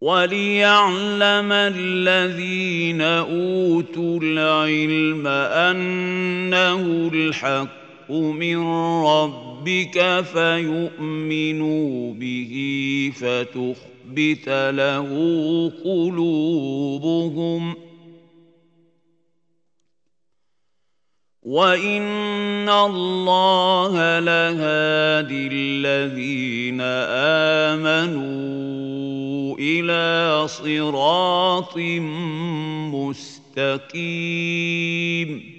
وَلِيَعْلَمَ الَّذِينَ أُوتُوا الْعِلْمَ أَنَّهُ الْحَقُّ مِنْ رَبِّكَ فَيُؤْمِنُوا بِهِ فَتُخْبِتَ لَهُ قُلُوبُهُمْ ۗ وَإِنَّ اللَّهَ لَهَادِي الَّذِينَ آمَنُوا إِلَىٰ صِرَاطٍ مُّسْتَقِيمٍ.